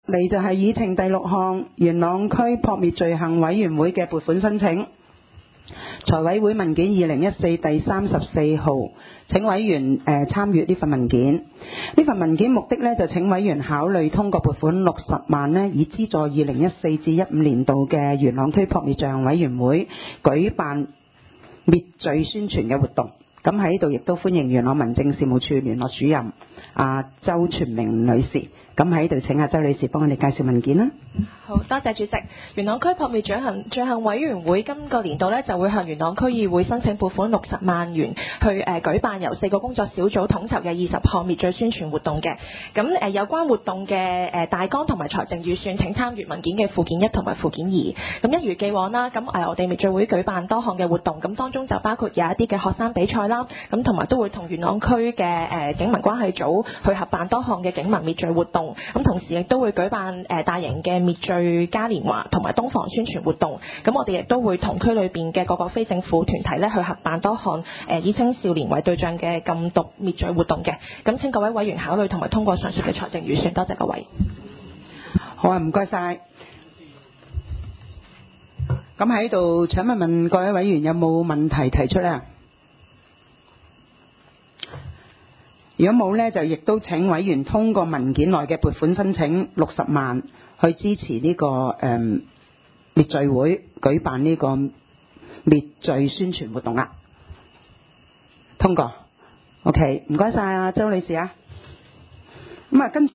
嚟就係議程第6項，元朗區撲滅罪行委員會嘅撥款申請。財委會文件2014第34號，請委員參閱呢份文件。呢份文件目的呢，就請委員考慮通過撥款60萬呢，以資助2014至15年度嘅元朗區撲滅罪行委員會舉辦滅罪宣傳嘅活動。咁喺呢度亦都歡迎元朗民政事務處聯絡主任周全明女士。咁喺呢度請周女士幫我哋介紹文件啦。 好，多謝主席。元朗區撲滅罪行委員會今個年度呢，就會向元朗區議會申請撥款60萬元去舉辦由4個工作小組統籌嘅20項滅罪宣傳活動嘅。咁有關活動嘅大綱同埋財政預算，請參閱文件嘅附件1同埋附件2。咁一如既往啦，咁我哋滅罪會舉辦多項嘅活動，咁當中就包括有一啲嘅學生比賽啦，咁同埋都會同元朗區嘅警民關係組去合辦多項嘅警民滅罪活動。咁同時亦都會舉辦大型嘅滅罪嘉年華同埋東防宣傳活動。咁我哋亦都會同區裏邊嘅各個非政府團體咧去合辦多項以青少年為對象嘅禁毒滅罪活動嘅。咁請各位委員考慮同埋通過上述嘅財政預算。多謝各位。 好啊，唔該晒。咁喺度請問各位委員有冇問題提出呢？如果冇呢，就亦都請委員通過文件內嘅撥款申請60萬去支持呢個滅罪會舉辦呢個滅罪宣傳活動啦。通過。OK， 唔該晒周女士啊。咁跟